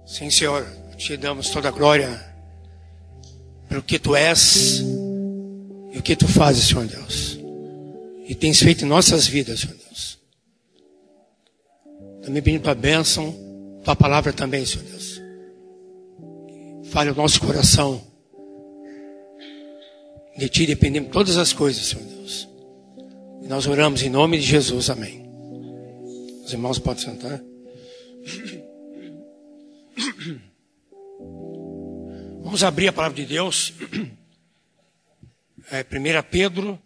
Sim, Senhor, te damos toda a glória pelo que Tu és e o que Tu fazes, Senhor Deus. E tens feito em nossas vidas, Senhor Deus. Também pedindo para a bênção, Tua palavra também, Senhor Deus. Fale o nosso coração. De Ti dependemos todas as coisas, Senhor Deus. E nós oramos em nome de Jesus, amém. Os irmãos podem sentar. Vamos abrir a palavra de Deus. 1 Pedro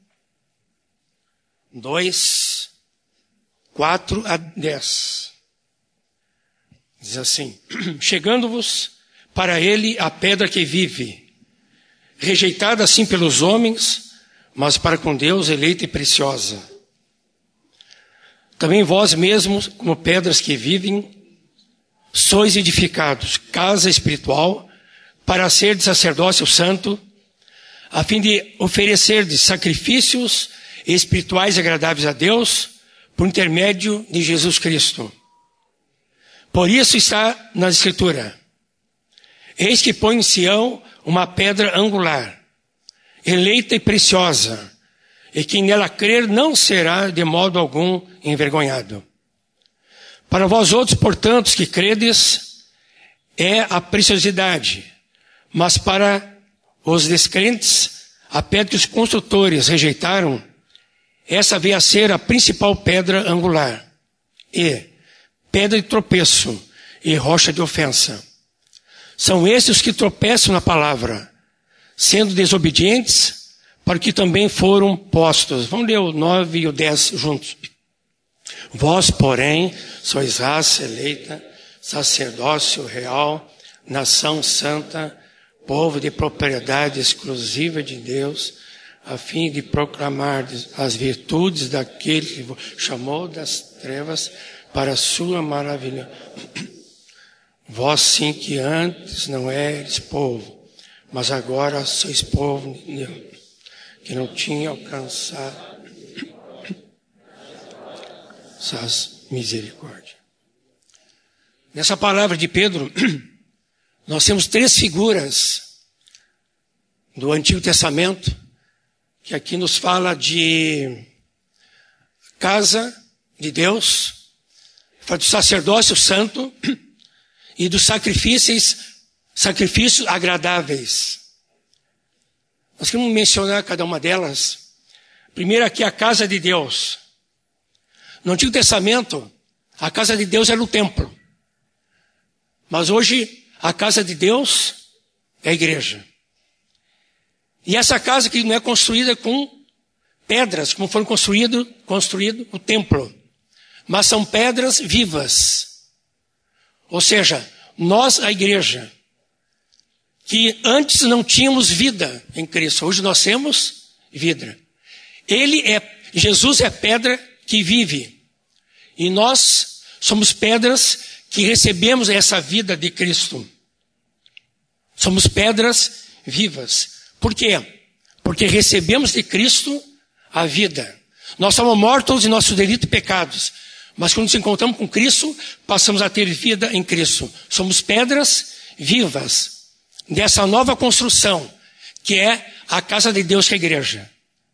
2, 4 a 10. Diz assim: chegando-vos para ele a pedra que vive, rejeitada assim pelos homens, mas para com Deus eleita e preciosa. Também vós mesmos, como pedras que vivem, sois edificados, casa espiritual, para ser de sacerdócio santo, a fim de oferecer sacrifícios espirituais agradáveis a Deus, por intermédio de Jesus Cristo. Por isso está na Escritura: eis que põe em Sião uma pedra angular, eleita e preciosa, e quem nela crer não será de modo algum envergonhado. Para vós outros, portanto, os que credes, é a preciosidade, mas para os descrentes, a pedra que os construtores rejeitaram, essa veio a ser a principal pedra angular, e pedra de tropeço e rocha de ofensa. São esses os que tropeçam na palavra, sendo desobedientes, para que também foram postos. Vamos ler o 9 e o 10 juntos. Vós, porém, sois raça eleita, sacerdócio real, nação santa, povo de propriedade exclusiva de Deus, a fim de proclamar as virtudes daquele que vos chamou das trevas para a sua maravilha. Vós sim que antes não eres povo, mas agora sois povo de Deus, que não tinha alcançado essas misericórdias. Nessa palavra de Pedro, nós temos 3 figuras do Antigo Testamento, que aqui nos fala de casa de Deus, fala do sacerdócio santo e dos sacrifícios agradáveis. Nós queremos mencionar cada uma delas. Primeiro aqui a casa de Deus. No Antigo Testamento, a casa de Deus era o templo. Mas hoje, a casa de Deus é a igreja. E essa casa que não é construída com pedras, como foi construído o templo. Mas são pedras vivas. Ou seja, nós, a igreja, que antes não tínhamos vida em Cristo, hoje nós temos vida. Jesus é pedra que vive. E nós somos pedras que recebemos essa vida de Cristo. Somos pedras vivas. Por quê? Porque recebemos de Cristo a vida. Nós somos mortos em nossos delitos e pecados. Mas quando nos encontramos com Cristo, passamos a ter vida em Cristo. Somos pedras vivas dessa nova construção, que é a casa de Deus, que é a igreja.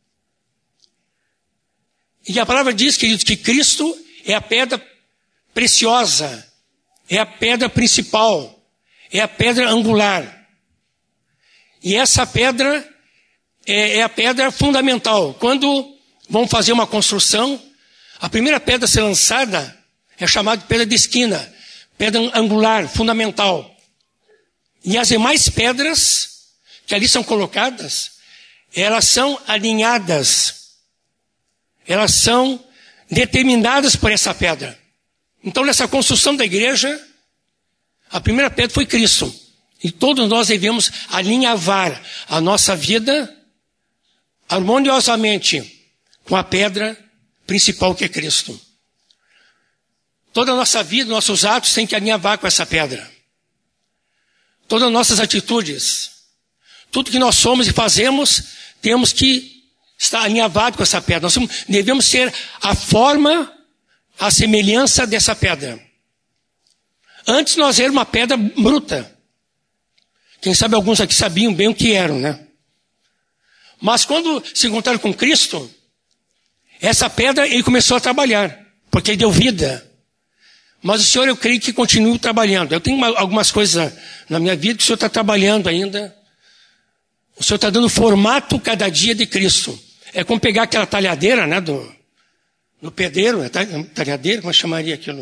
E a palavra diz, queridos, que Cristo é a pedra preciosa, é a pedra principal, é a pedra angular. E essa pedra é a pedra fundamental. Quando vão fazer uma construção, a primeira pedra a ser lançada é chamada de pedra de esquina, pedra angular, fundamental. E as demais pedras que ali são colocadas, elas são alinhadas, elas são determinadas por essa pedra. Então, nessa construção da igreja, a primeira pedra foi Cristo. E todos nós devemos alinhavar a nossa vida harmoniosamente com a pedra principal, que é Cristo. Toda a nossa vida, nossos atos têm que alinhavar com essa pedra. Todas as nossas atitudes, tudo que nós somos e fazemos, temos que estar alinhavado com essa pedra. Nós devemos ser a forma, a semelhança dessa pedra. Antes nós éramos uma pedra bruta. Quem sabe alguns aqui sabiam bem o que eram, né? Mas quando se encontraram com Cristo, essa pedra ele começou a trabalhar, porque ele deu vida. Mas o Senhor, eu creio que continua trabalhando. Eu tenho algumas coisas na minha vida que o Senhor está trabalhando ainda. O Senhor está dando formato cada dia de Cristo. É como pegar aquela talhadeira, né, no pedreiro, talhadeira, como chamaria aquilo?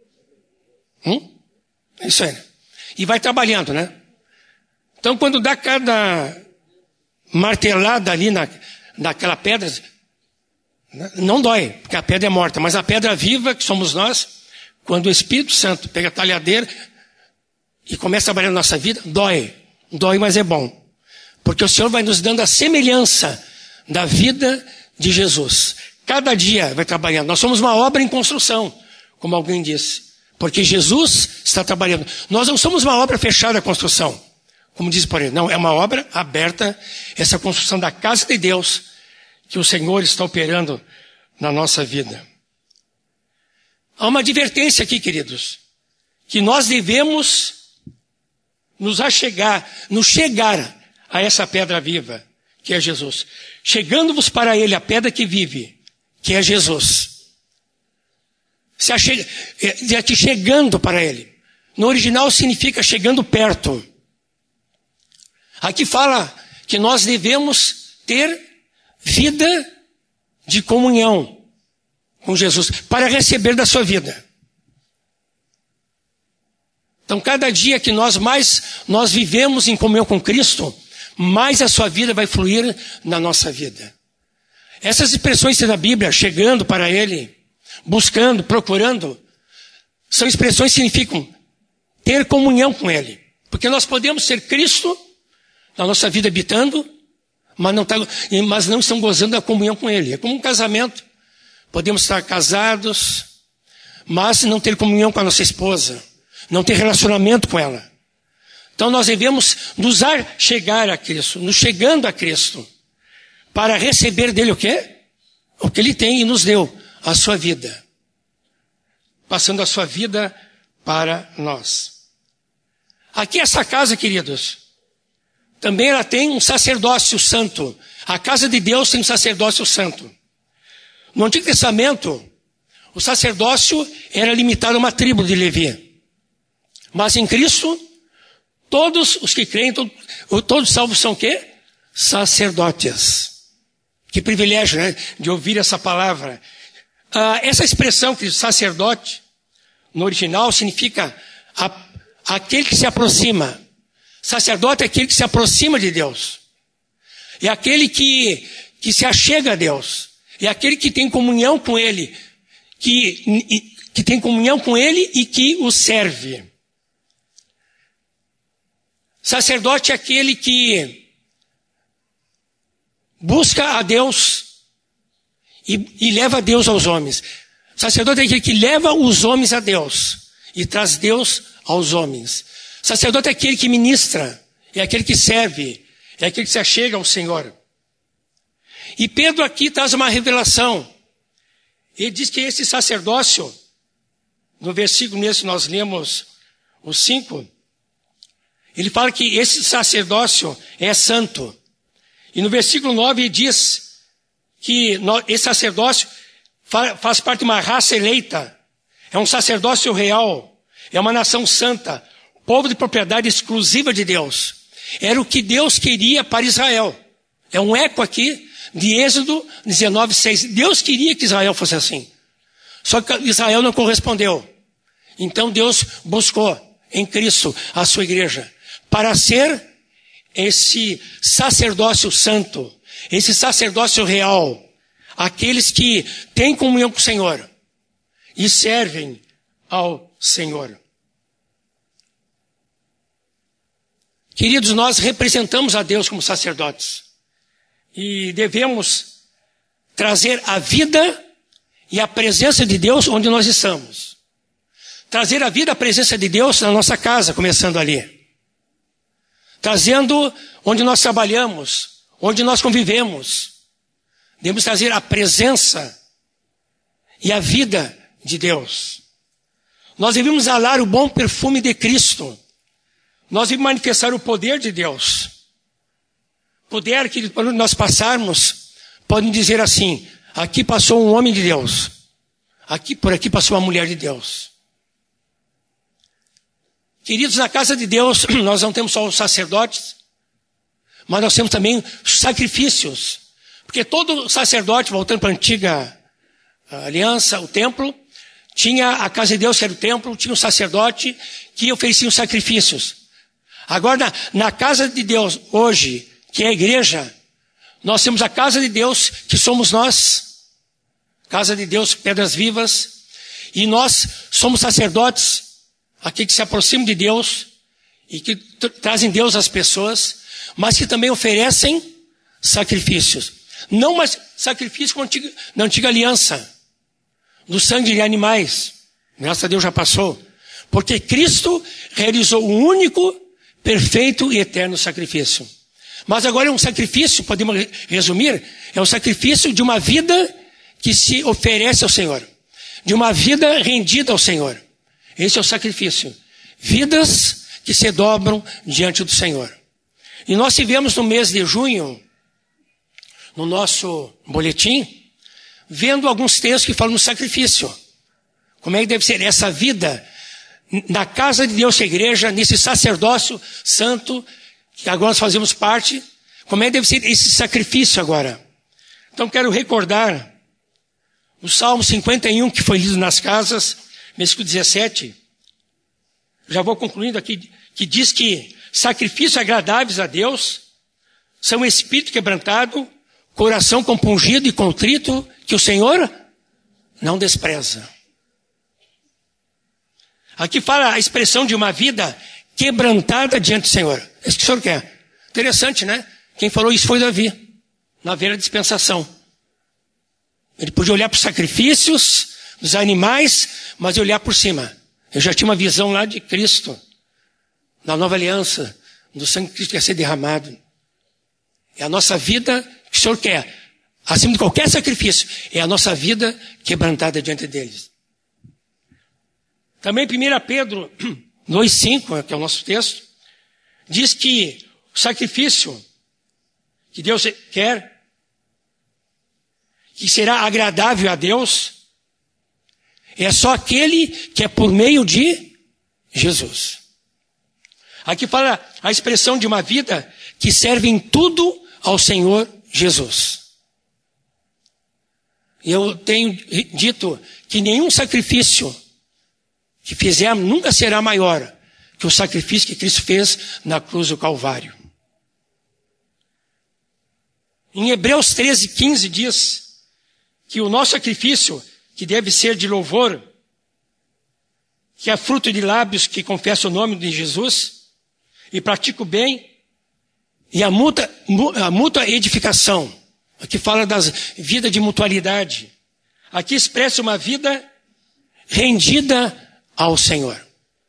É isso aí, né? E vai trabalhando, né? Então, quando dá cada martelada ali naquela pedra, não dói, porque a pedra é morta. Mas a pedra viva, que somos nós, quando o Espírito Santo pega a talhadeira e começa a trabalhar na nossa vida, dói. Dói, mas é bom. Porque o Senhor vai nos dando a semelhança da vida de Jesus. Cada dia vai trabalhando. Nós somos uma obra em construção, como alguém disse. Porque Jesus está trabalhando. Nós não somos uma obra fechada à construção. Como diz por aí. Não, é uma obra aberta. Essa construção da casa de Deus que o Senhor está operando na nossa vida. Há uma advertência aqui, queridos. Que nós devemos nos chegar a essa pedra viva, que é Jesus. Chegando-vos para Ele, a pedra que vive, que é Jesus. Chegando para Ele. No original significa chegando perto. Aqui fala que nós devemos ter vida de comunhão com Jesus, para receber da sua vida. Então, cada dia que nós vivemos em comunhão com Cristo, mais a sua vida vai fluir na nossa vida. Essas expressões da Bíblia, chegando para Ele, buscando, procurando, são expressões que significam ter comunhão com Ele. Porque nós podemos ter Cristo na nossa vida habitando, mas não estamos gozando da comunhão com Ele. É como um casamento. Podemos estar casados, mas não ter comunhão com a nossa esposa, não ter relacionamento com ela. Então nós devemos chegar a Cristo, nos chegando a Cristo, para receber dele o quê? O que Ele tem e nos deu, a sua vida. Passando a sua vida para nós. Aqui essa casa, queridos, também ela tem um sacerdócio santo. A casa de Deus tem um sacerdócio santo. No Antigo Testamento, o sacerdócio era limitado a uma tribo de Levi. Mas em Cristo, todos os que creem, todos salvos são o quê? Sacerdotes. Que privilégio, né? De ouvir essa palavra. Essa expressão que sacerdote, no original, significa aquele que se aproxima. Sacerdote é aquele que se aproxima de Deus. É aquele que se achega a Deus. É aquele que tem comunhão com Ele, que tem comunhão com Ele e que o serve. Sacerdote é aquele que busca a Deus e leva Deus aos homens. Sacerdote é aquele que leva os homens a Deus e traz Deus aos homens. Sacerdote é aquele que ministra, é aquele que serve, é aquele que se achega ao Senhor. E Pedro aqui traz uma revelação. Ele diz que esse sacerdócio, no versículo nesse nós lemos o 5, ele fala que esse sacerdócio é santo. E no versículo 9 ele diz que esse sacerdócio faz parte de uma raça eleita. É um sacerdócio real. É uma nação santa. Povo de propriedade exclusiva de Deus. Era o que Deus queria para Israel. É um eco aqui de Êxodo 19:6. Deus queria que Israel fosse assim. Só que Israel não correspondeu. Então Deus buscou em Cristo a sua igreja para ser esse sacerdócio santo, esse sacerdócio real, aqueles que têm comunhão com o Senhor e servem ao Senhor. Queridos, nós representamos a Deus como sacerdotes e devemos trazer a vida e a presença de Deus onde nós estamos. Trazer a vida e a presença de Deus na nossa casa, começando ali. Trazendo onde nós trabalhamos, onde nós convivemos. Devemos trazer a presença e a vida de Deus. Nós devemos exalar o bom perfume de Cristo. Nós devemos manifestar o poder de Deus. Poder que quando nós passarmos, podem dizer assim: aqui passou um homem de Deus. Por aqui passou uma mulher de Deus. Queridos, na casa de Deus, nós não temos só os sacerdotes, mas nós temos também os sacrifícios. Porque todo sacerdote, voltando para a antiga aliança, o templo, tinha a casa de Deus, que era o templo, tinha um sacerdote que oferecia os sacrifícios. Agora, na casa de Deus, hoje, que é a igreja, nós temos a casa de Deus, que somos nós. Casa de Deus, pedras vivas. E nós somos sacerdotes, aqueles que se aproximam de Deus e que trazem Deus às pessoas, mas que também oferecem sacrifícios. Não mais sacrifícios como na antiga aliança, do sangue de animais. Graças a Deus já passou. Porque Cristo realizou o único, perfeito e eterno sacrifício. Mas agora é um sacrifício, podemos resumir, é um sacrifício de uma vida que se oferece ao Senhor. De uma vida rendida ao Senhor. Esse é o sacrifício. Vidas que se dobram diante do Senhor. E nós tivemos no mês de junho, no nosso boletim, vendo alguns textos que falam no sacrifício. Como é que deve ser essa vida na casa de Deus, a igreja, nesse sacerdócio santo, que agora nós fazemos parte. Como é que deve ser esse sacrifício agora? Então quero recordar o Salmo 51, que foi lido nas casas, versículo 17. Já vou concluindo aqui, que diz que sacrifícios agradáveis a Deus são espírito quebrantado, coração compungido e contrito, que o Senhor não despreza. Aqui fala a expressão de uma vida quebrantada diante do Senhor. É isso que o Senhor quer. Interessante, né? Quem falou isso foi Davi, na velha dispensação. Ele podia olhar para os sacrifícios dos animais, mas olhar por cima. Eu já tinha uma visão lá de Cristo, da nova aliança, do sangue de Cristo que ia ser derramado. É a nossa vida que o Senhor quer. Acima de qualquer sacrifício, é a nossa vida quebrantada diante deles. Também 1 Pedro 2,5, que é o nosso texto, diz que o sacrifício que Deus quer, que será agradável a Deus, é só aquele que é por meio de Jesus. Aqui fala a expressão de uma vida que serve em tudo ao Senhor Jesus. Eu tenho dito que nenhum sacrifício que fizermos nunca será maior que o sacrifício que Cristo fez na cruz do Calvário. Em Hebreus 13:15 diz que o nosso sacrifício, que deve ser de louvor, que é fruto de lábios que confessam o nome de Jesus e pratica o bem, e a mútua edificação. Aqui fala das vidas de mutualidade. Aqui expressa uma vida rendida ao Senhor.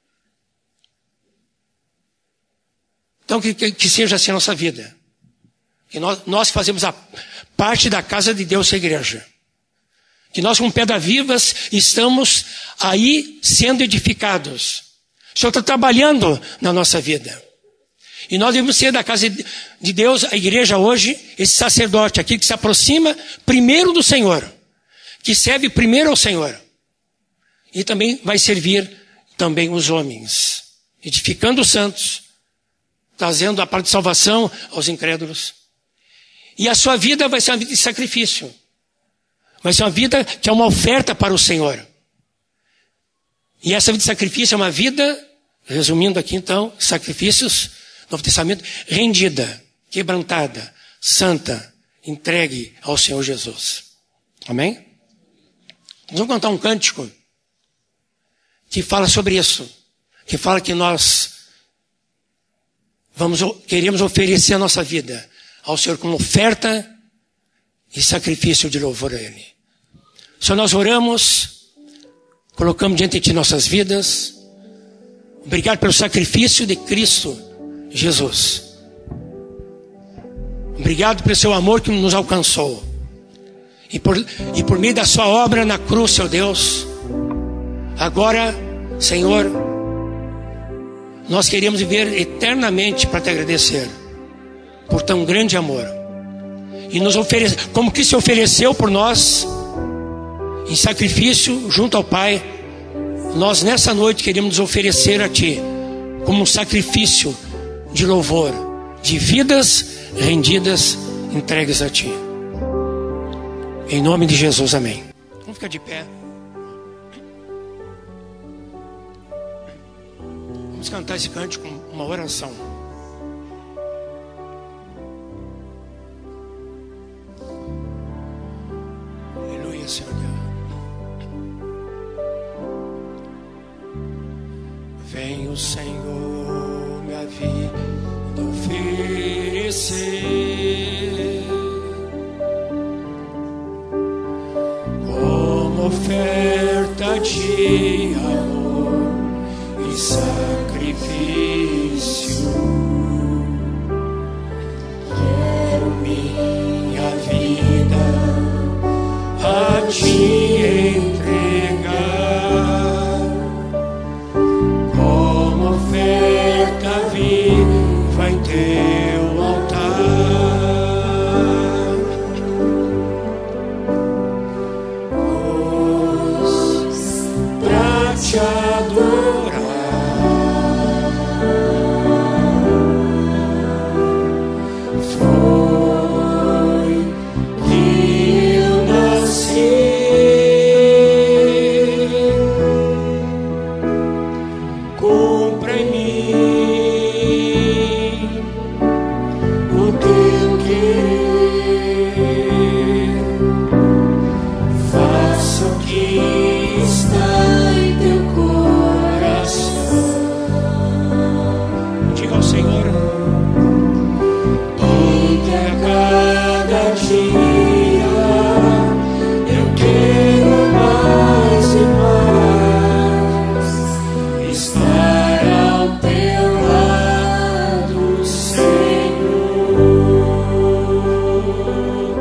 Então que seja assim a nossa vida. Que nós fazemos a parte da casa de Deus, a igreja. Que nós, como pedras vivas, estamos aí sendo edificados. O Senhor está trabalhando na nossa vida. E nós devemos ser da casa de Deus, a igreja hoje, esse sacerdote, aquele que se aproxima primeiro do Senhor. Que serve primeiro ao Senhor. E também vai servir também os homens. Edificando os santos. Trazendo a parte de salvação aos incrédulos. E a sua vida vai ser uma vida de sacrifício. Vai ser uma vida que é uma oferta para o Senhor. E essa vida de sacrifício é uma vida, resumindo aqui então, sacrifícios, Novo Testamento, rendida, quebrantada, santa, entregue ao Senhor Jesus. Amém? Nós vamos cantar um cântico que fala sobre isso. Que fala que nós queremos oferecer a nossa vida ao Senhor como oferta e sacrifício de louvor a Ele. Senhor, nós oramos, colocamos diante de Ti nossas vidas. Obrigado pelo sacrifício de Cristo Jesus. Obrigado pelo Seu amor que nos alcançou. E por meio da Sua obra na cruz, Senhor Deus, agora Senhor, nós queremos viver eternamente para te agradecer por tão grande amor. E nos oferecer, como que se ofereceu por nós em sacrifício junto ao Pai, nós nessa noite queremos nos oferecer a Ti como um sacrifício de louvor, de vidas rendidas, entregues a Ti. Em nome de Jesus, amém. Vamos ficar de pé. Vamos cantar esse cântico com uma oração. Aleluia, Senhor Deus. Vem o Senhor minha vida oferecer como oferta de amor e sacrifício. Quero minha vida a Ti entregar como oferta viva em Teu altar. Pois pra Te adorar foi que eu nasci. Cumpra em mim o Teu querer, faça o que está em Teu coração. Diga ao Senhor, e que a cada dia eu quero mais e mais estar ao Teu lado, Senhor.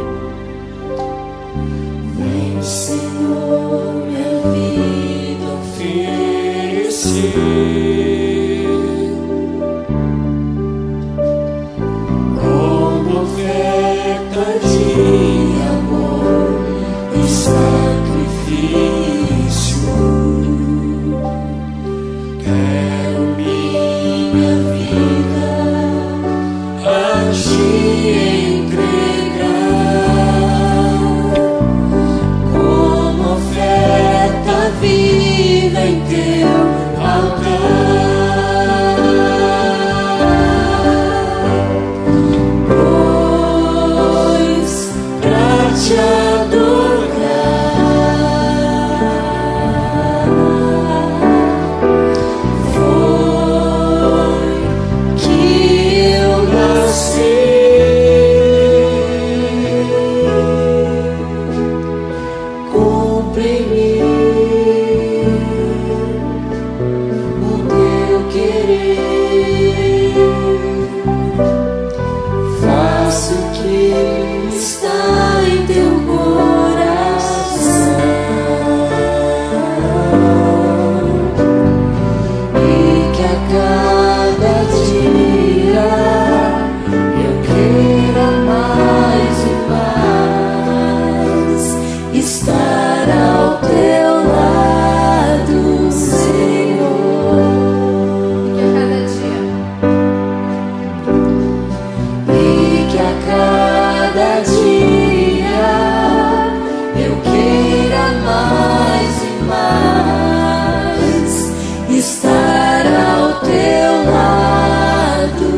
Vem, Senhor, minha vida oferecer como oferta de amor e sacrifício. Quero minha vida a Ti entregar como oferta viva em Teu altar. Pois pra Te adorar foi que eu nasci. Cumpre em mim o Teu querer, faça o que está em Teu coração, e que a cada dia eu queira mais e mais estar ao Teu lado, Senhor. E que a cada dia eu queira mais e mais estar ao Teu lado,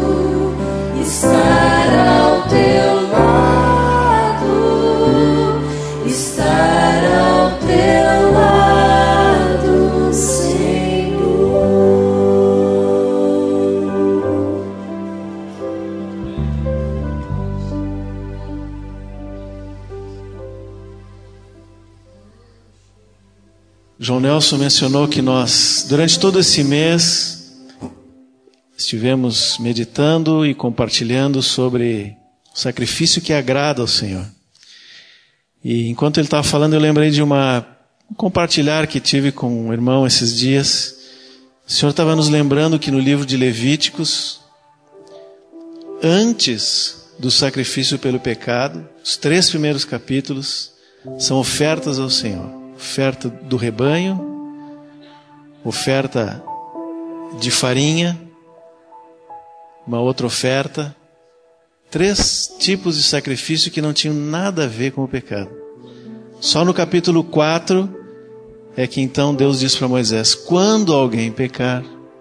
estar ao Teu lado, estar ao Teu lado, Senhor. João Nelson mencionou que nós, durante todo esse mês, estivemos meditando e compartilhando sobre o sacrifício que agrada ao Senhor. E enquanto ele estava falando, eu lembrei de uma compartilhar que tive com um irmão esses dias. O Senhor estava nos lembrando que no livro de Levíticos, antes do sacrifício pelo pecado, os 3 primeiros capítulos são ofertas ao Senhor. Oferta do rebanho, oferta de farinha, uma outra oferta. 3 tipos de sacrifício que não tinham nada a ver com o pecado. Só no capítulo 4 é que então Deus diz para Moisés: quando alguém pecar.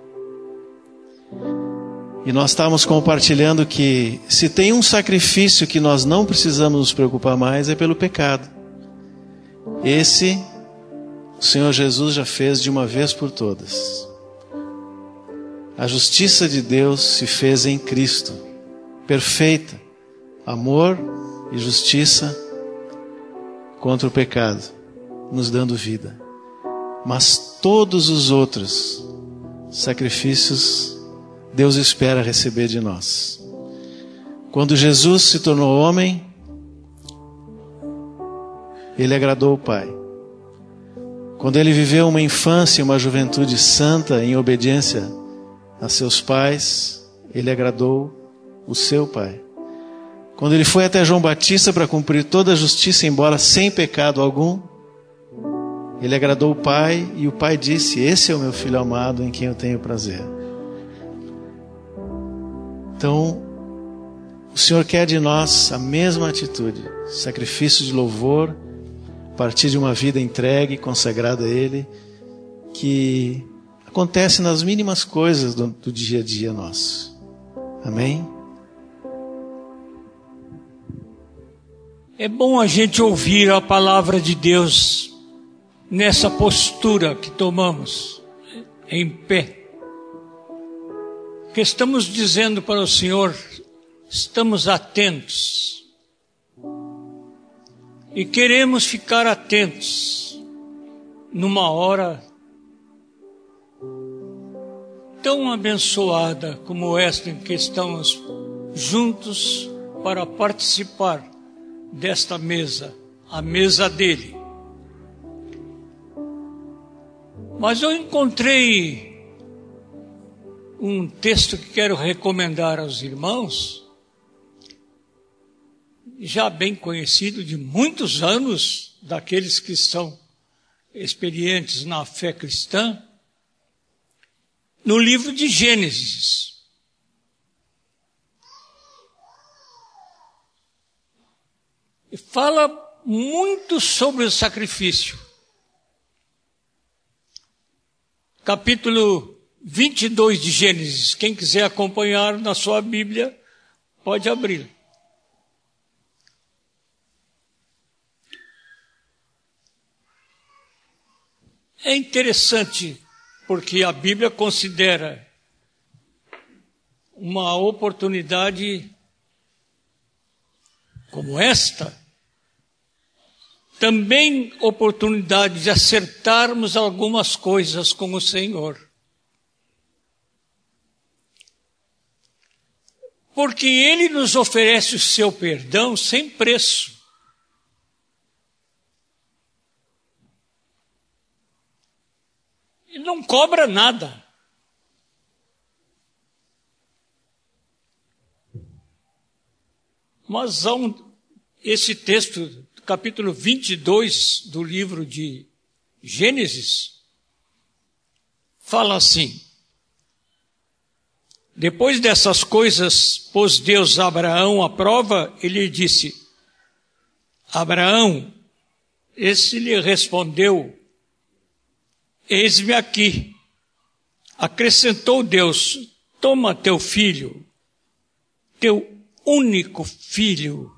E nós estávamos compartilhando que se tem um sacrifício que nós não precisamos nos preocupar mais, é pelo pecado. Esse o Senhor Jesus já fez de uma vez por todas. A justiça de Deus se fez em Cristo, perfeita, amor e justiça contra o pecado, nos dando vida. Mas todos os outros sacrifícios Deus espera receber de nós. Quando Jesus se tornou homem, Ele agradou o Pai. Quando Ele viveu uma infância e uma juventude santa em obediência a seus pais, Ele agradou o seu Pai. Quando Ele foi até João Batista para cumprir toda a justiça, embora sem pecado algum, Ele agradou o Pai, e o Pai disse: esse é o meu Filho amado em quem eu tenho prazer. Então, o Senhor quer de nós a mesma atitude, sacrifício de louvor, a partir de uma vida entregue, consagrada a Ele, que acontece nas mínimas coisas do dia a dia nosso. Amém? É bom a gente ouvir a palavra de Deus nessa postura que tomamos, em pé. Que estamos dizendo para o Senhor, estamos atentos. E queremos ficar atentos numa hora tão abençoada como esta em que estamos juntos para participar desta mesa, a mesa dele. Mas eu encontrei um texto que quero recomendar aos irmãos, já bem conhecido de muitos anos, daqueles que são experientes na fé cristã, no livro de Gênesis. E fala muito sobre o sacrifício. Capítulo 22 de Gênesis. Quem quiser acompanhar na sua Bíblia, pode abrir. É interessante, porque a Bíblia considera uma oportunidade como esta, também oportunidade de acertarmos algumas coisas com o Senhor. Porque Ele nos oferece o seu perdão sem preço. Ele não cobra nada. Mas esse texto, capítulo 22 do livro de Gênesis, fala assim: depois dessas coisas, pôs Deus a Abraão à prova, ele disse: Abraão, esse lhe respondeu: eis-me aqui. Acrescentou Deus: toma teu filho, teu único filho,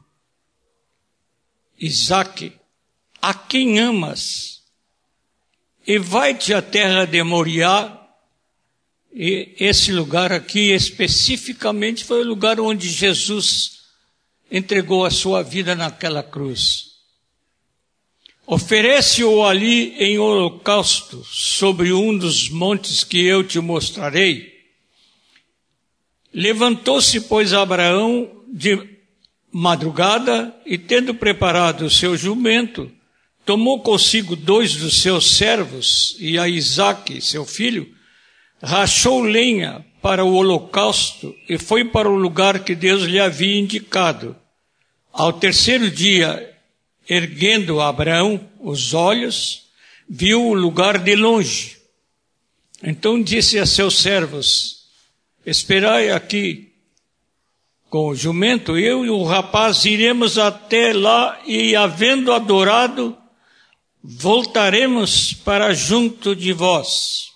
Isaque, a quem amas, e vai-te à terra de Moriá. E esse lugar aqui especificamente foi o lugar onde Jesus entregou a sua vida naquela cruz. Oferece-o ali em holocausto sobre um dos montes que eu te mostrarei. Levantou-se, pois, Abraão de madrugada e, tendo preparado o seu jumento, tomou consigo 2 dos seus servos e a Isaque, seu filho, rachou lenha para o holocausto e foi para o lugar que Deus lhe havia indicado. Ao 3º dia, erguendo Abraão os olhos, viu o lugar de longe. Então disse a seus servos: esperai aqui com o jumento, eu e o rapaz iremos até lá e, havendo adorado, voltaremos para junto de vós.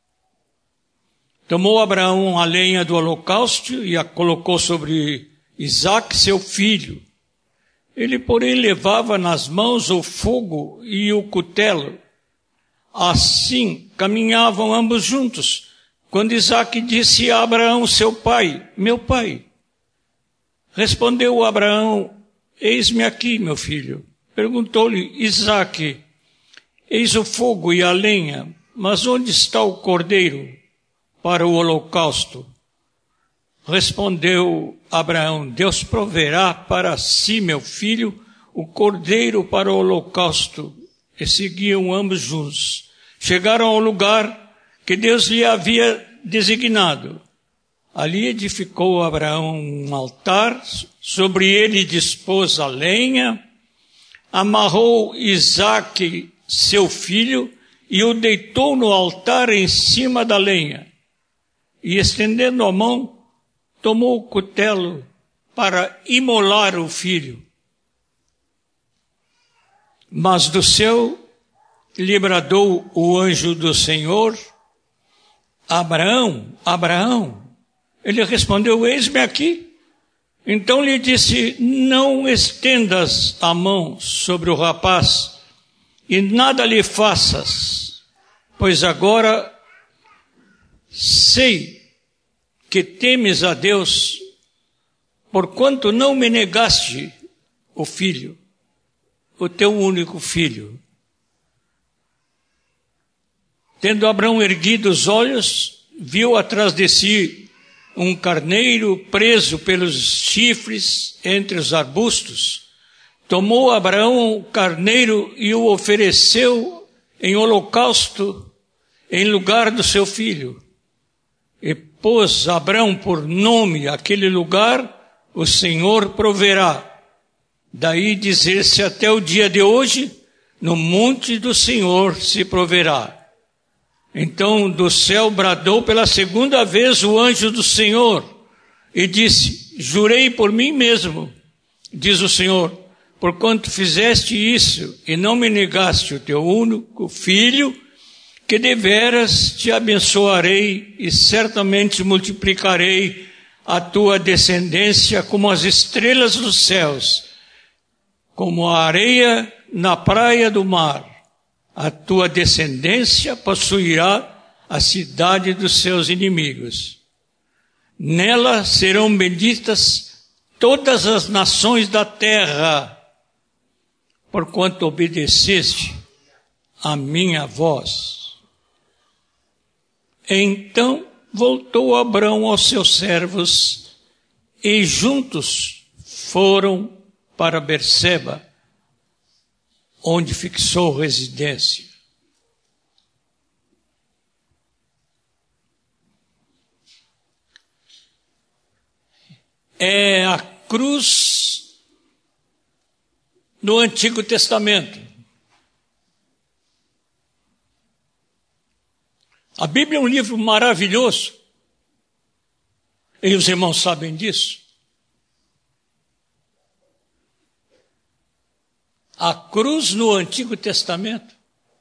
Tomou Abraão a lenha do holocausto e a colocou sobre Isaque, seu filho. Ele, porém, levava nas mãos o fogo e o cutelo. Assim caminhavam ambos juntos, quando Isaque disse a Abraão, seu pai: meu pai. Respondeu Abraão: eis-me aqui, meu filho. Perguntou-lhe Isaque: eis o fogo e a lenha, mas onde está o cordeiro para o holocausto? Respondeu Abraão: Deus proverá para si, meu filho, o cordeiro para o holocausto. E seguiam ambos juntos. Chegaram ao lugar que Deus lhe havia designado. Ali edificou Abraão um altar, sobre ele dispôs a lenha, amarrou Isaque, seu filho, e o deitou no altar em cima da lenha. E estendendo a mão, tomou o cutelo para imolar o filho. Mas do céu lhe bradou o anjo do Senhor: Abraão, Abraão. Ele respondeu: eis-me aqui. Então lhe disse: não estendas a mão sobre o rapaz e nada lhe faças, pois agora sei que temes a Deus, porquanto não me negaste o filho, o teu único filho. Tendo Abraão erguido os olhos, viu atrás de si um carneiro preso pelos chifres entre os arbustos. Tomou Abraão o carneiro e o ofereceu em holocausto em lugar do seu filho. E pôs Abraão por nome aquele lugar: o Senhor proverá. Daí dizer-se até o dia de hoje: no monte do Senhor se proverá. Então do céu bradou pela 2ª vez o anjo do Senhor e disse: jurei por mim mesmo, diz o Senhor, porquanto fizeste isso e não me negaste o teu único filho, que deveras te abençoarei e certamente multiplicarei a tua descendência como as estrelas dos céus, como a areia na praia do mar. A tua descendência possuirá a cidade dos seus inimigos. Nela serão benditas todas as nações da terra, porquanto obedeceste a minha voz. Então voltou Abraão aos seus servos e juntos foram para Berseba, onde fixou residência. É a cruz no Antigo Testamento. A Bíblia é um livro maravilhoso, e os irmãos sabem disso. A cruz no Antigo Testamento.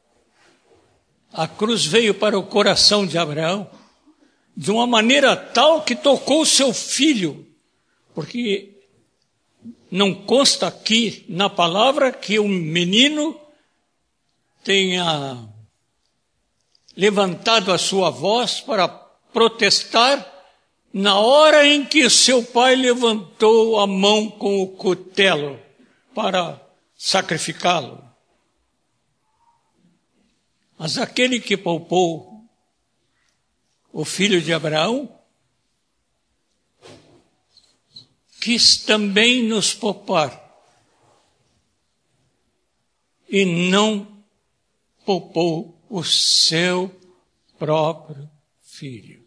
A cruz veio para o coração de Abraão de uma maneira tal que tocou seu filho, porque não consta aqui na palavra que o menino tenha levantado a sua voz para protestar na hora em que seu pai levantou a mão com o cutelo para sacrificá-lo. Mas aquele que poupou o filho de Abraão quis também nos poupar e não poupou o seu próprio Filho.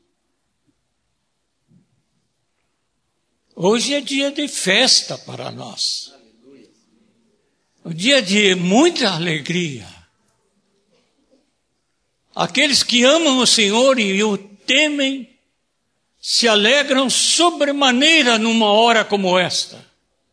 Hoje é dia de festa para nós. Um dia de muita alegria. Aqueles que amam o Senhor e o temem se alegram sobremaneira numa hora como esta.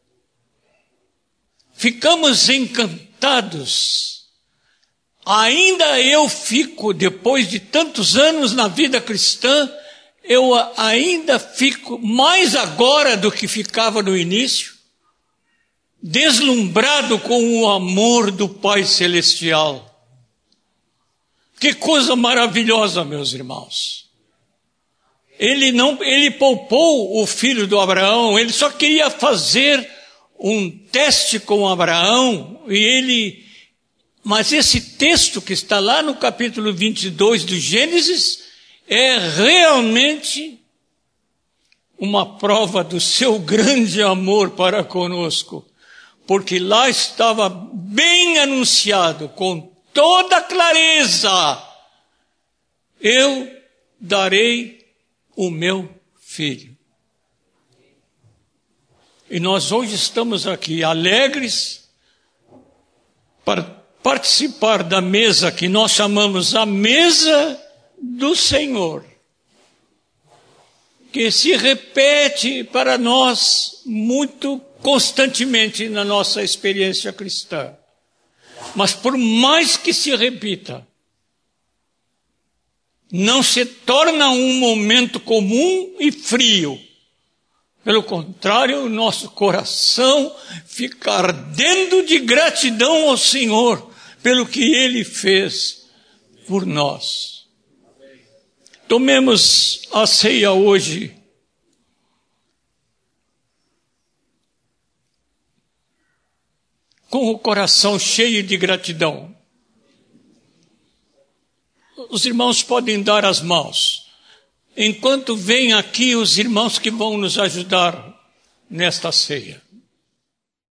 Ficamos encantados. Ainda eu fico, depois de tantos anos na vida cristã, eu ainda fico, mais agora do que ficava no início, deslumbrado com o amor do Pai Celestial. Que coisa maravilhosa, meus irmãos. Ele poupou o filho do Abraão, ele só queria fazer um teste com Abraão, mas esse texto que está lá no capítulo 22 do Gênesis, é realmente uma prova do seu grande amor para conosco, porque lá estava bem anunciado, com toda clareza, eu darei o meu filho. E nós hoje estamos aqui alegres para participar da mesa que nós chamamos a mesa do Senhor, que se repete para nós muito constantemente na nossa experiência cristã. Mas por mais que se repita, não se torna um momento comum e frio. Pelo contrário, o nosso coração fica ardendo de gratidão ao Senhor pelo que Ele fez por nós. Tomemos a ceia hoje com o coração cheio de gratidão. Os irmãos podem dar as mãos, enquanto vêm aqui os irmãos que vão nos ajudar nesta ceia.